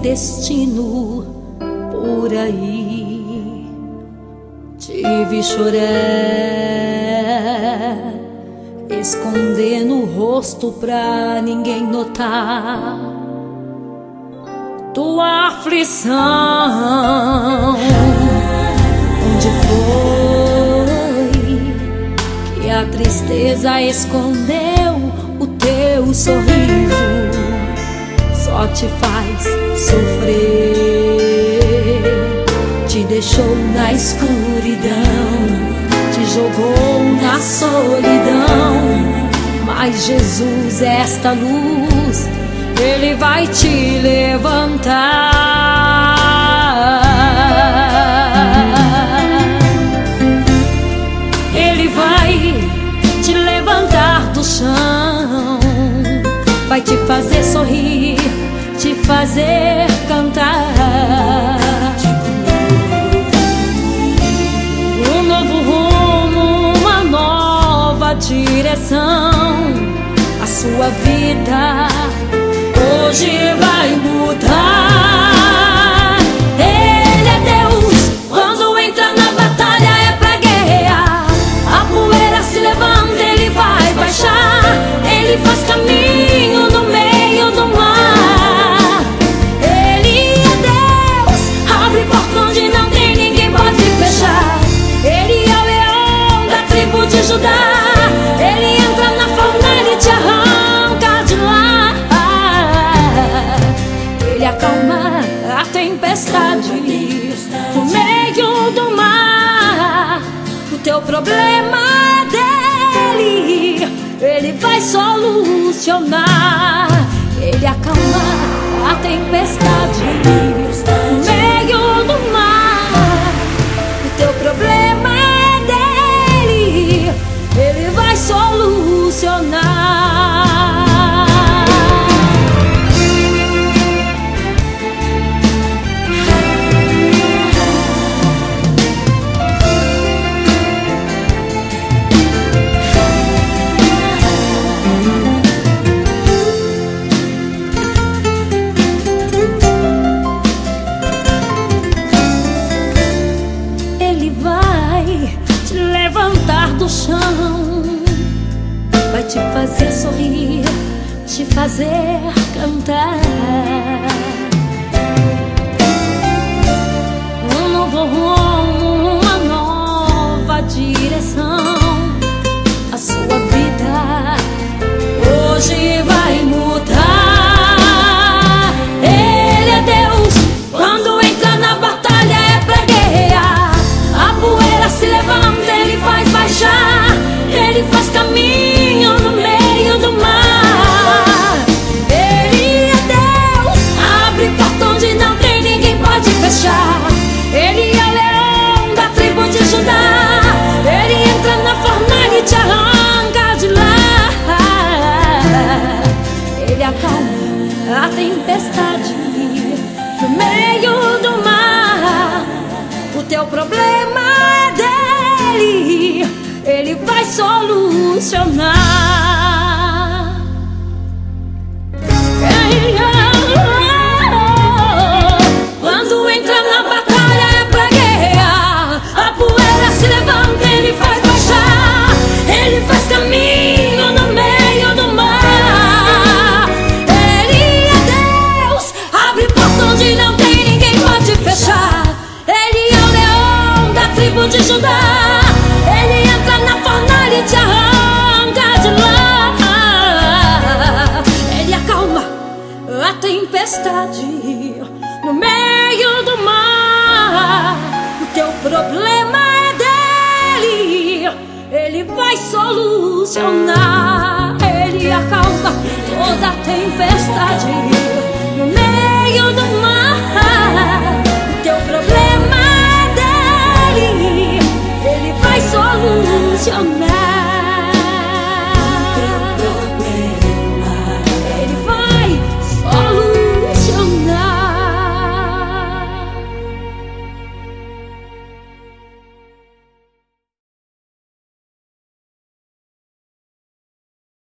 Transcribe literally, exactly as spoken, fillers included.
destino por aí. Tive chorar, esconder no rosto pra ninguém notar tua aflição. Onde foi que a tristeza escondeu o teu sorriso? Só te faz sofrer, te deixou na escuridão, te jogou na solidão. Mas Jesus, esta luz, Ele vai te levantar. Ele vai te levantar do chão, vai te fazer sorrir, te fazer cantar. Um novo rumo, uma nova direção. A sua vida hoje vai mudar. Ele é Deus, quando entra na batalha é pra guerrear. A poeira se levanta, Ele vai baixar. Ele faz caminho no meio do mar. Ele é Deus, abre porta onde não tem, ninguém pode fechar. Ele é o leão da tribo de Judá. Ele entra na fornalha e te arranca de lá. Ele acalma a tempestade no meio do mar. O teu problema é dele, Ele vai solucionar. Ele acalma a tempestade no meio do mar. O teu problema é dele, Ele vai solucionar. Do chão, vai te fazer sorrir, te fazer cantar. Um novo rumo, uma nova direção. A sua vida hoje vai mudar. Ele é Deus, quando entra na batalha é pra guerrear. A poeira se levanta, Ele faz baixar. Ele faz caminho no meio do mar. Ele é Deus, abre porta onde não tem, ninguém pode fechar. Ele é o leão da tribo de Judá. Ele entra na fornalha e te arranca de lá. Ele acalma a tempestade no meio do mar. O teu problema é dele, Ele vai solucionar. Quando entra na batalha é pra guerrear. A poeira se levanta, Ele faz baixar. Ele faz caminho no meio do mar. Ele é Deus, abre porta onde não tem, ninguém pode fechar. Ele é o leão da tribo de Judá. Ele entra na fornalha e te arranca de lá. Ele acalma a tempestade no meio do mar. O teu problema é dele, Ele vai solucionar. Ele acalma toda a tempestade